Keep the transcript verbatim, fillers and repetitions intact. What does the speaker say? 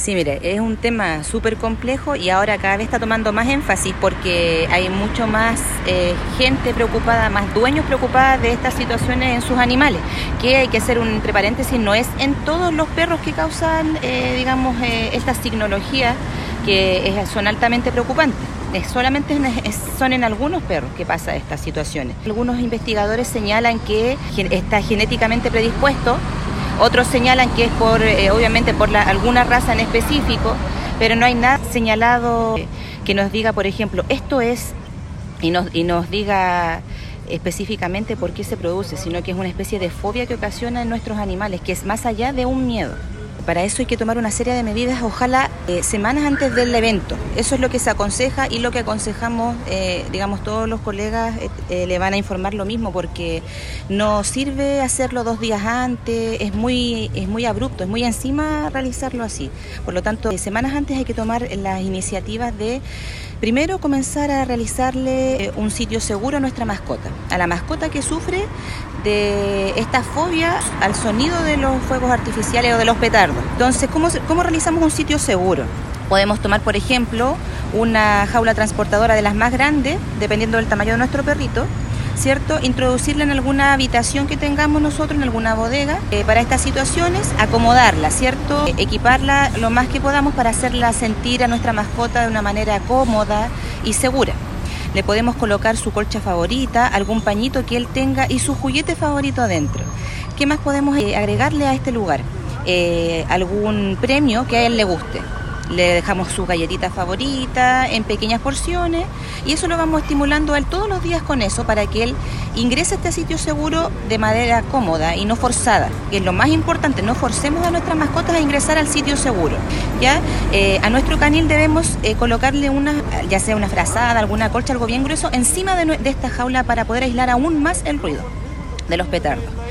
Sí, mire, es un tema súper complejo y ahora cada vez está tomando más énfasis porque hay mucho más eh, gente preocupada, más dueños preocupados de estas situaciones en sus animales, que hay que hacer un entre paréntesis, no es en todos los perros que causan, eh, digamos, eh, estas tecnologías que es, son altamente preocupantes. Es solamente en, es, son en algunos perros que pasa estas situaciones. Algunos investigadores señalan que está genéticamente predispuesto. Otros señalan que es por, eh, obviamente, por la, alguna raza en específico, pero no hay nada señalado que nos diga, por ejemplo, esto es, y nos, y nos diga específicamente por qué se produce, sino que es una especie de fobia que ocasiona en nuestros animales, que es más allá de un miedo. Para eso hay que tomar una serie de medidas, ojalá eh, semanas antes del evento. Eso es lo que se aconseja y lo que aconsejamos, eh, digamos, todos los colegas eh, eh, le van a informar lo mismo, porque no sirve hacerlo dos días antes, es muy, es muy abrupto, es muy encima realizarlo así. Por lo tanto, eh, semanas antes hay que tomar las iniciativas de, primero, comenzar a realizarle eh, un sitio seguro a nuestra mascota, a la mascota que sufre de esta fobia al sonido de los fuegos artificiales o de los petardos. Entonces, ¿cómo, cómo realizamos un sitio seguro? Podemos tomar, por ejemplo, una jaula transportadora de las más grandes, dependiendo del tamaño de nuestro perrito, ¿cierto? Introducirla en alguna habitación que tengamos nosotros, en alguna bodega, eh, para estas situaciones, acomodarla, ¿cierto? Equiparla lo más que podamos para hacerla sentir a nuestra mascota de una manera cómoda y segura. Le podemos colocar su colcha favorita, algún pañito que él tenga y su juguete favorito adentro. ¿Qué más podemos eh, agregarle a este lugar? Eh, algún premio que a él le guste. Le dejamos su galletita favorita en pequeñas porciones y eso lo vamos estimulando a él todos los días con eso, para que él ingrese a este sitio seguro de manera cómoda y no forzada, que es lo más importante. No forcemos a nuestras mascotas a ingresar al sitio seguro, ¿ya? Eh, a nuestro canil debemos eh, colocarle una, ya sea una frazada, alguna colcha, algo bien grueso encima de, de esta jaula para poder aislar aún más el ruido de los petardos.